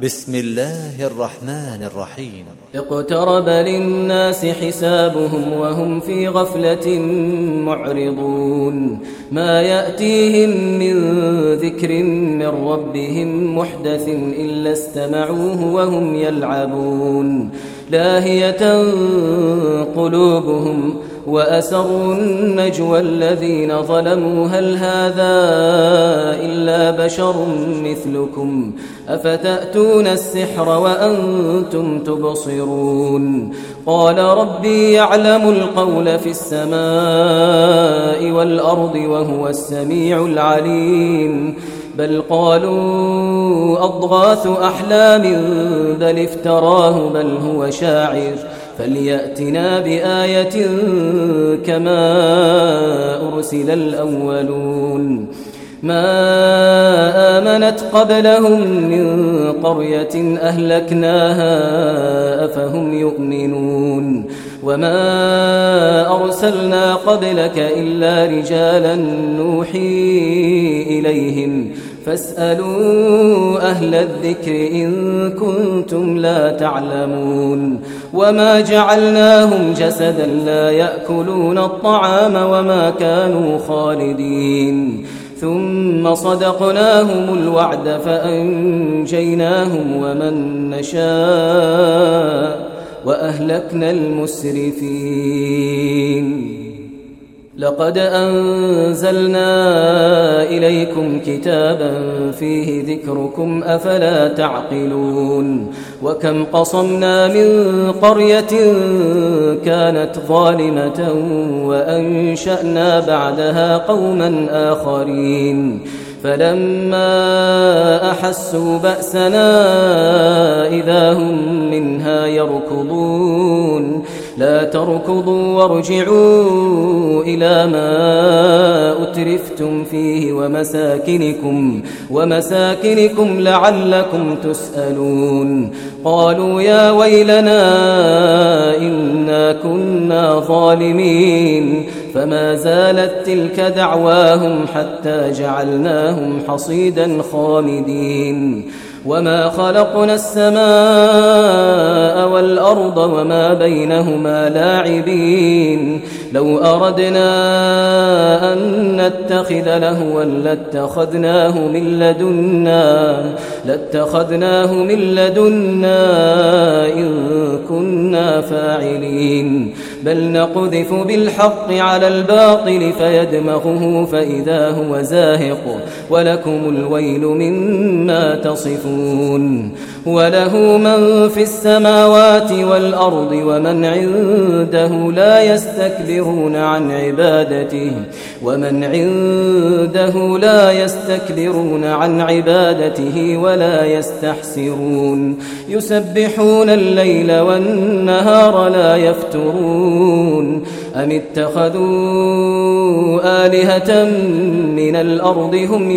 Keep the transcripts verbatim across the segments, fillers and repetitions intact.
بسم الله الرحمن الرحيم. اقترب للناس حسابهم وهم في غفلة معرضون. ما يأتيهم من ذكر من ربهم محدث إلا استمعوه وهم يلعبون. لاهية قلوبهم وأسروا النجوى الذين ظلموا هل هذا إلا بشر مثلكم أفتأتون السحر وأنتم تبصرون. قال ربي يعلم القول في السماء والأرض وهو السميع العليم. بل قالوا أضغاث أحلام بل افتراه بل هو شاعر فليأتنا بآية كما أرسل الأولون. ما آمنت قبلهم من قرية أهلكناها أفهم يؤمنون. وما أرسلنا قبلك إلا رجالا نوحي إليهم فاسألوا أهل الذكر إن كنتم لا تعلمون. وما جعلناهم جسدا لا يأكلون الطعام وما كانوا خالدين. ثم صدقناهم الوعد فأنجيناهم ومن نشاء وأهلكنا المسرفين. لقد أنزلنا إليكم كتابا فيه ذكركم أفلا تعقلون. وكم قصمنا من قرية كانت ظالمة وأنشأنا بعدها قوما آخرين فلما أحسوا بأسنا إذا هم منها يركضون. لا تركضوا وارجعوا إلى ما أترفتم فيه ومساكنكم, ومساكنكم لعلكم تسألون. قالوا يا ويلنا إنا كنا ظالمين. فما زالت تلك دعواهم حتى جعلناهم حصيدا خامدين. وما خلقنا السماء والأرض وما بينهما لاعبين. لو أردنا أن نتخذ لهوا لاتخذناه من لدنا لاتخذناه من لدنا إن كنا فاعلين. بل نقذف بالحق على الباطل فيدمغه فإذا هو زاهق ولكم الويل مما تصفون. وله من في السماوات والأرض ومن عنده لا يستكبرون عن عبادته ومن عنده لا يستكبرون عن عبادته ولا يستحسرون. يسبحون الليل والنهار لا يفترون. أم اتخذوا آلهة من الأرض هم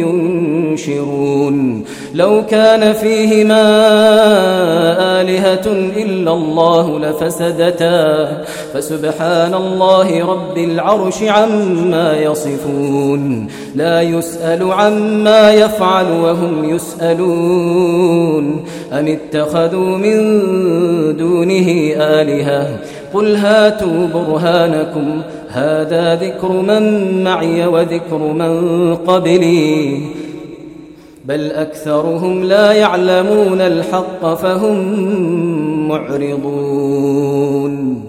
ينشرون. لو كان فيهما آلهة إلا الله لفسدتا فسبحان الله رب العرش عما يصفون. لا يسأل عما يفعل وهم يسألون. أم اتخذوا من دونه آلهة قل هاتوا برهانكم هذا ذكر من معي وذكر من قبلي بل أكثرهم لا يعلمون الحق فهم معرضون.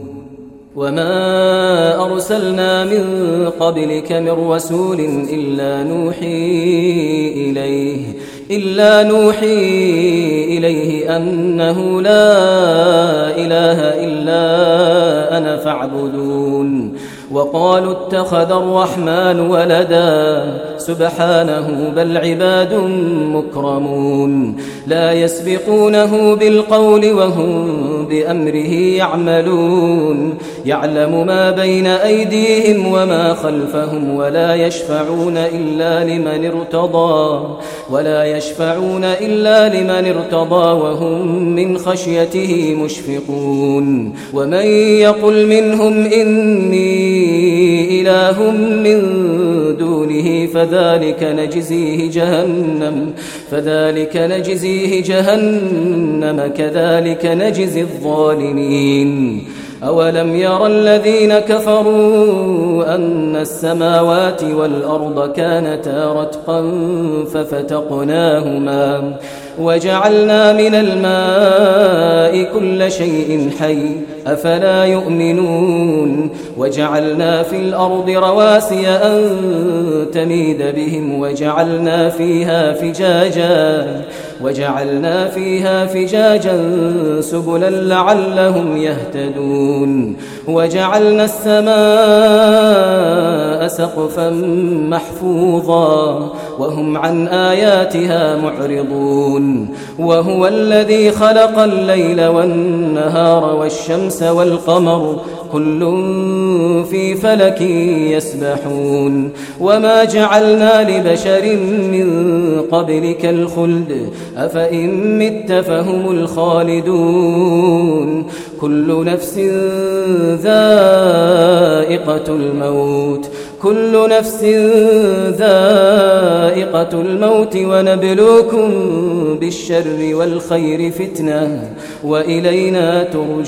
وما أرسلنا من قبلك من رسول إلا نوحي إليه إلا نوحي إليه أنه لا إله إلا أنا فاعبدون. وقالوا اتخذ الرحمن ولدا سبحانه بل عباد مكرمون. لا يسبقونه بالقول وهم بأمره يعملون. يعلم ما بين أيديهم وما خلفهم ولا يشفعون إلا لمن ارتضى ولا يشفعون إلا لمن ارتضى وهم من خشيته مشفقون. ومن يقل منهم إني إله من دونه فذلك نجزيه جهنم فذلك نجزيه جهنم كذلك نجزي الظالمين. أولم ير الذين كفروا أن السماوات والأرض كانتا رتقا ففتقناهما وجعلنا من الماء كل شيء حي أفلا يؤمنون. وجعلنا في الأرض رواسي أن تميد بهم وجعلنا فيها فجاجا وجعلنا فيها فجاجا سبلا لعلهم يهتدون. وجعلنا السماء سقفا محفوظا وهم عن آياتها معرضون. وهو الذي خلق الليل والنهار والشمس والقمر كل في فلك يسبحون. وما جعلنا لبشر من قبلك الخلد أفإن مت فهم الخالدون. كل نفس ذائقة الموت كل نفس ذائقة الموت ونبلوكم بالشر والخير فتنة وإلينا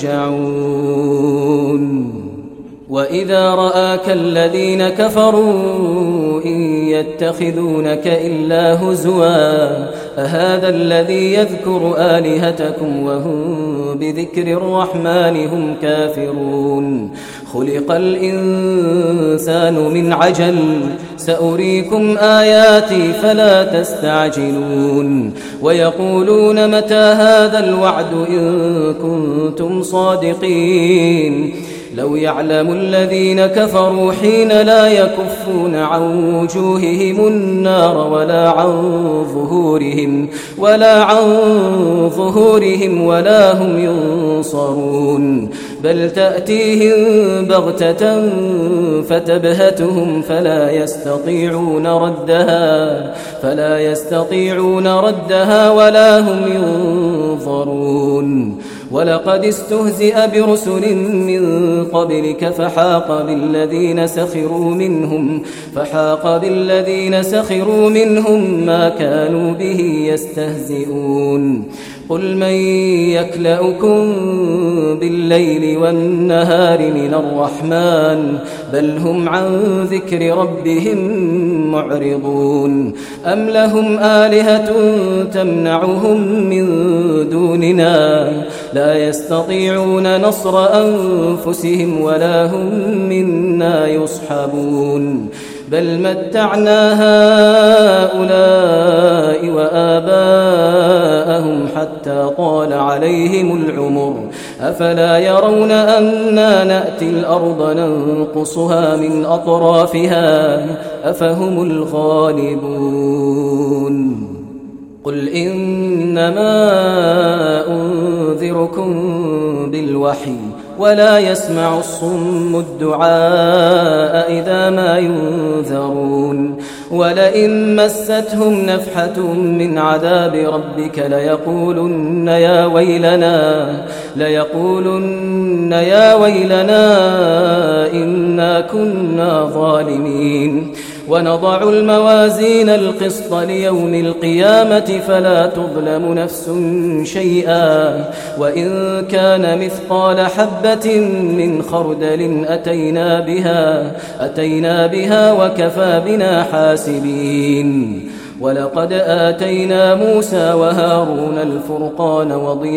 ترجعون. وإذا رآك الذين كفروا إن يتخذونك إلا هزوا أهذا الذي يذكر آلهتكم وهم بذكر الرحمن هم كافرون. خلق الإنسان من عجل سأريكم آياتي فلا تستعجلون. ويقولون متى هذا الوعد إن كنتم صادقين. لو يعلم الذين كفروا حين لا يكفون عن وجوههم النار ولا عن ظهورهم ولا عن ظهورهم ولا هم ينصرون. بل تأتيهم بغتة فتبهتهم فلا يستطيعون ردها فلا يستطيعون ردها ولا هم ينظرون. ولقد استهزئ برسل من قبلك فحاق بالذين سخروا منهم فحاق بالذين سخروا منهم ما كانوا به يستهزئون. قل من يكلؤكم بالليل والنهار من الرحمن بل هم عن ذكر ربهم معرضون. أم لهم آلهة تمنعهم من دوننا لا يستطيعون نصر أنفسهم ولا هم منا يصحبون. بل متعنا هؤلاء وآباءهم حتى طال عليهم العمر أفلا يرون أنا نأتي الأرض ننقصها من أطرافها أفهم الغالبون. قل إنما أنذركم بالوحي ولا يسمع الصم الدعاء إذا ما ينذرون. ولئن مستهم نفحة من عذاب ربك ليقولن يا ويلنا ليقولن يا ويلنا إنا كنا ظالمين. ونضع الموازين القسط ليوم القيامة فلا تظلم نفس شيئا وإن كان مثقال حبة من خردل أتينا بها أتينا بها وكفى بنا حاسبين. ولقد آتينا موسى وهارون الفرقان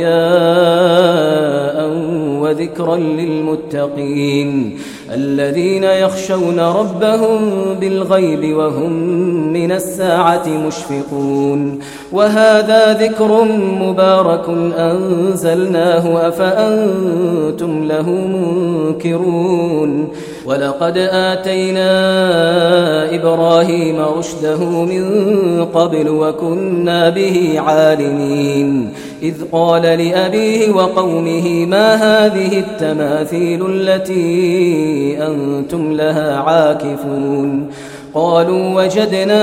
وضياء وذكرا للمتقين الذين يخشون ربهم بالغيب وهم من الساعة مشفقون. وهذا ذكر مبارك أنزلناه أفأنتم له منكرون. ولقد آتينا إبراهيم رشده من قبل وكنا به عالمين. إذ قال لأبيه وقومه ما هذه التماثيل التي أنتم لها عاكفون. قالوا وجدنا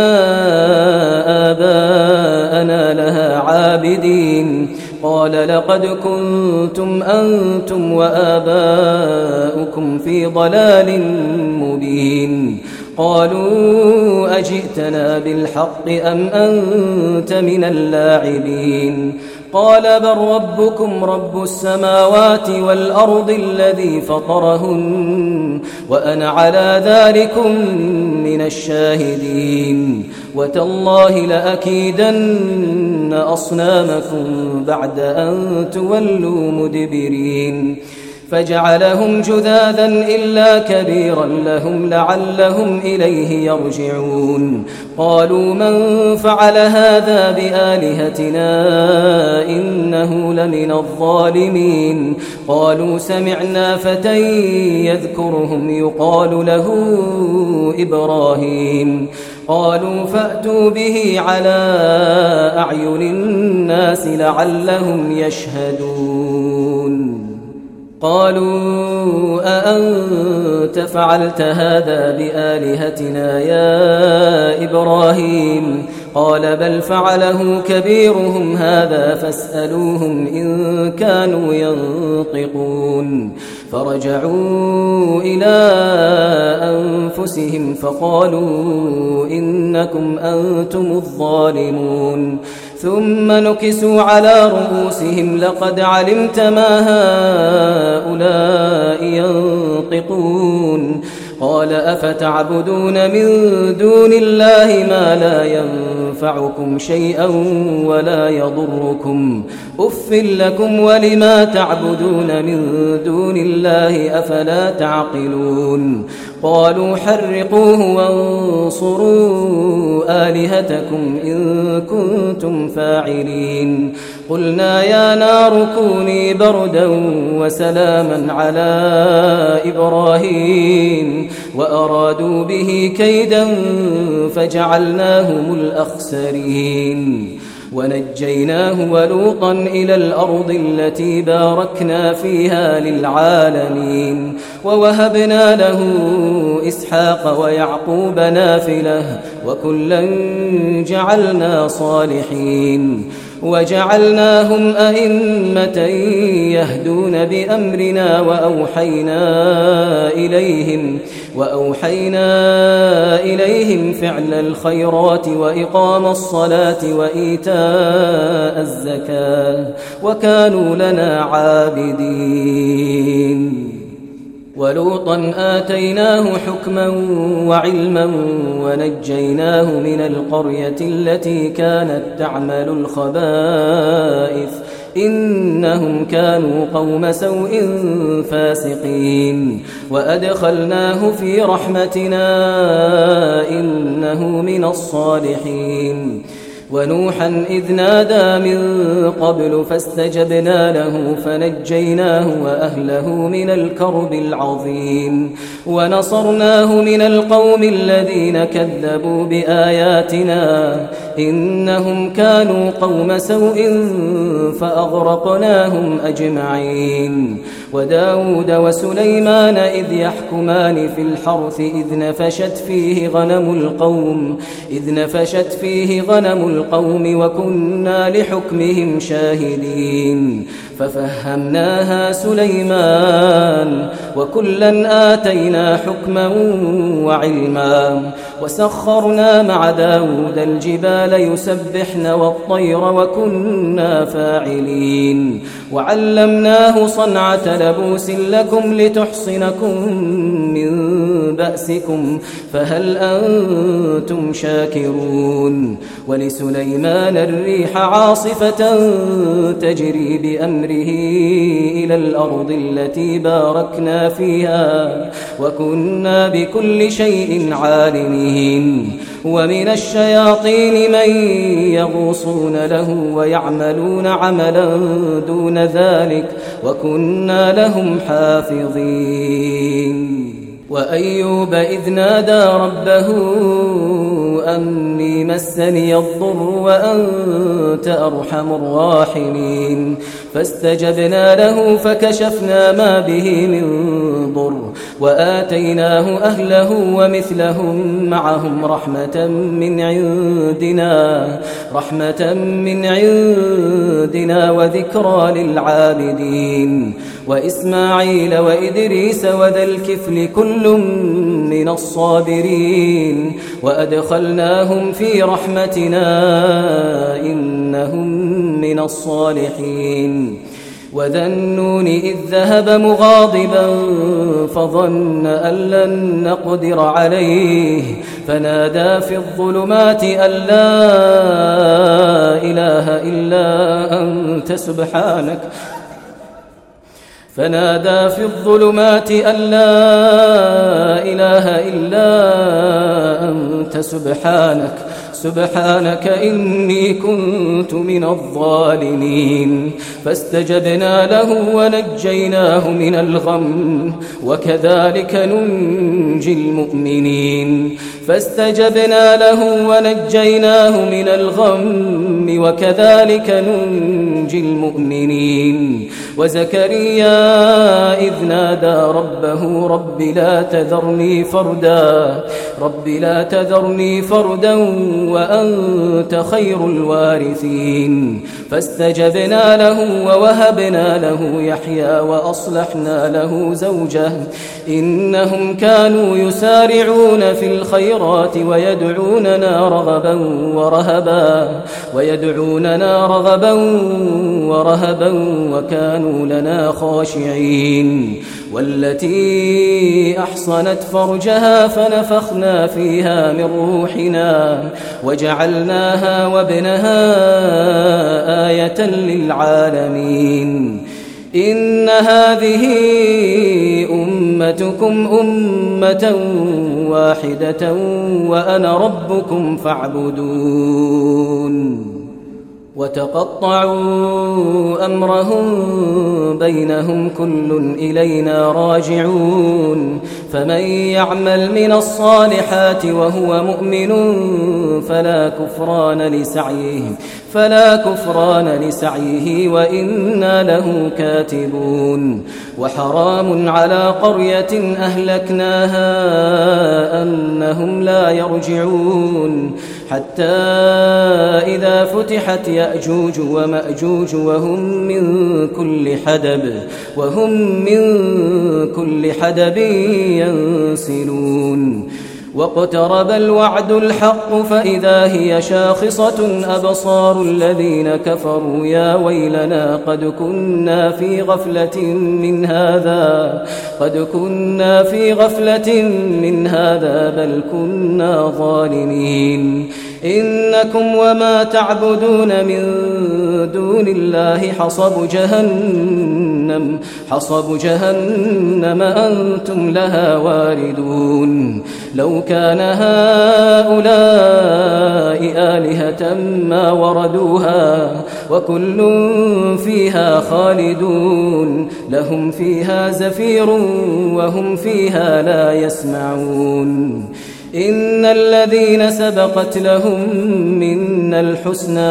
آباءنا لها عابدين. قال لقد كنتم أنتم وآباؤكم في ضلال مبين. قالوا أجئتنا بالحق أم أنت من اللاعبين قال بل ربكم رب السماوات والأرض الذي فطرهن وأنا على ذلكم من الشاهدين وتالله لأكيدن أصنامكم بعد أن تولوا مدبرين فجعلهم جذاذا إلا كبيرا لهم لعلهم إليه يرجعون قالوا من فعل هذا بآلهتنا إنه لمن الظالمين قالوا سمعنا فتى يذكرهم يقال له إبراهيم قالوا فأتوا به على أعين الناس لعلهم يشهدون قالوا أأنت فعلت هذا بآلهتنا يا إبراهيم قال بل فعله كبيرهم هذا فاسألوهم إن كانوا ينطقون فرجعوا إلى أنفسهم فقالوا إنكم أنتم الظالمون ثم نكسوا على رؤوسهم لقد علمت ما هؤلاء ينطقون قال أفتعبدون من دون الله ما لا ينفعكم شيئا ولا يضركم أف لكم ولما تعبدون من دون الله أفلا تعقلون قالوا حرقوه وانصروا آلهتكم إن كنتم فاعلين قلنا يا نار كوني بردا وسلاما على إبراهيم وأرادوا به كيدا فجعلناهم الأخسرين ونجيناه ولوطا إلى الأرض التي باركنا فيها للعالمين ووهبنا له إسحاق ويعقوب نافلة وكلا جعلنا صالحين وجعلناهم أئمة يهدون بأمرنا وأوحينا إليهم وأوحينا إليهم فعل الخيرات وإقام الصلاة وإيتاء الزكاة وكانوا لنا عابدين ولوطا آتيناه حكما وعلما ونجيناه من القرية التي كانت تعمل الخبائث إنهم كانوا قوم سوء فاسقين وأدخلناه في رحمتنا إنه من الصالحين ونوحا إذ نادى من قبل فاستجبنا له فنجيناه وأهله من الكرب العظيم ونصرناه من القوم الذين كذبوا بآياتنا إنهم كانوا قوم سوء فأغرقناهم أجمعين وداود وسليمان إذ يحكمان في الحرث إذ نفشت فيه غنم القوم إذ نفشت فيه غنم القوم وكنا لحكمهم شاهدين ففهمناها سليمان وكلا آتينا حكما وعلما وسخرنا مع داود الجبال يسبحن والطير وكنا فاعلين وعلمناه صنعة لبوس لكم لتحصنكم من بأسكم فهل أنتم شاكرون ولسليمان الريح عاصفة تجري بأمره إلى الأرض التي باركنا فيها وكنا بكل شيء عالمين ومن الشياطين من يغوصون له ويعملون عملا دون ذلك وكنا لهم حافظين وأيوب إذ نادى ربه أني مسني الضر وأنت أرحم الراحمين فاستجبنا له فكشفنا ما به من ضر وآتيناه أهله ومثلهم معهم رحمة من عندنا رحمة من عندنا وذكرى للعابدين وإسماعيل وإدريس وذا الكفل كل من الصابرين وأدخلناهم في رحمتنا إنهم من الصالحين وذا النون إذ ذهب مغاضبا فظن أن لن نقدر عليه فنادى في الظلمات أن لا إله إلا أنت سبحانك فنادى في الظلمات أن لا إله إلا أنت سبحانك سبحانك إني كنت من الظالمين فاستجبنا له ونجيناه من الغم وكذلك ننجي المؤمنين فاستجبنا له ونجيناه من الغم وكذلك ننجي المؤمنين وزكريا إذ نادى ربه رب لا تذرني فردا رب لا تذرني فردا وأنت خير الوارثين فاستجبنا له ووهبنا له يحيى وأصلحنا له زوجه إنهم كانوا يسارعون في الخيرات ويدعوننا رغبا ورهبا ويدعوننا رغبا ورهبا وكانوا لنا خاشعين والتي أحصنت فرجها فنفخنا فيها من روحنا وجعلناها وابنها آية للعالمين إن هذه أمتكم أمة واحدة وأنا ربكم فاعبدون وتقطعوا أمرهم بينهم كل إلينا راجعون فمن يعمل من الصالحات وهو مؤمن فلا كفران لسعيه فلا كفران لسعيه وإنا له كاتبون وحرام على قرية أهلكناها أنهم لا يرجعون حتى إذا فتحت يأجوج ومأجوج وهم من كل حدب وهم من كل حدب ينسلون واقترب الوعد الحق فإذا هي شاخصة أبصار الذين كفروا يا ويلنا قد كنا في غفلة من هذا قد كنا في غفلة من هذا بل كنا ظالمين إنكم وما تعبدون من دون الله حصب جهنم حصب جهنم أنتم لها واردون لو كان هؤلاء آلهة ما وردوها وكل فيها خالدون لهم فيها زفير وهم فيها لا يسمعون إن الذين سبقت لهم منا الحسنى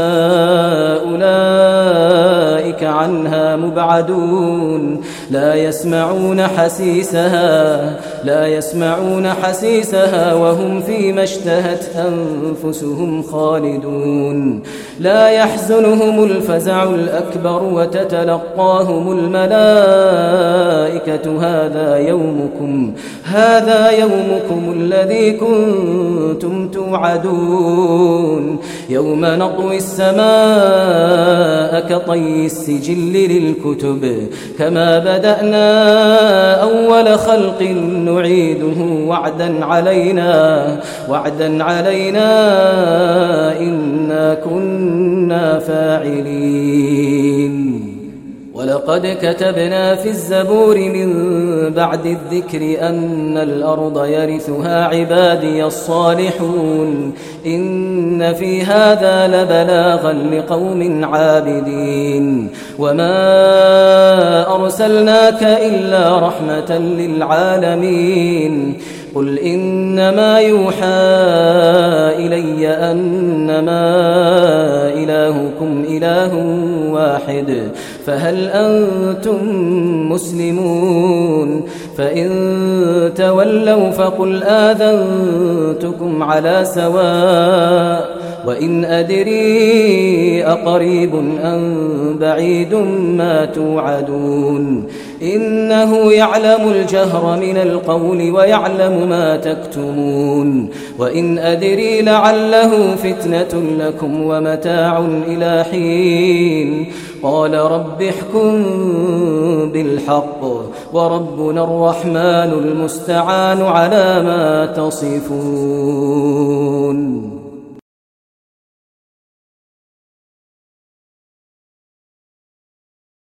أولئك عنها مبعدون لا يسمعون حسيسها لا يسمعون حسيسها وهم فيما اشتهت أنفسهم خالدون لا يحزنهم الفزع الأكبر وتتلقاهم الملائكة هذا يومكم هذا يومكم الذي كنتم توعدون يوم نطوي السماء كطي السجل للكتب كما بدأنا أول خلق نعيده وعدا علينا وعدا علينا إنا كنا فاعلين ولقد كتبنا في الزبور من بعد الذكر أن الأرض يرثها عبادي الصالحون إن في هذا لبلاغا لقوم عابدين وما أرسلناك إلا رحمة للعالمين قل إنما يوحى إلي أنما إلهكم إله واحد فهل أنتم مسلمون فإن تولوا فقل آذنتكم على سواء وإن أدري أقريب أم بعيد ما توعدون إنه يعلم الجهر من القول ويعلم ما تكتمون وإن أدري لعله فتنة لكم ومتاع إلى حين قال رب احكم بالحق وربنا الرحمن المستعان على ما تصفون.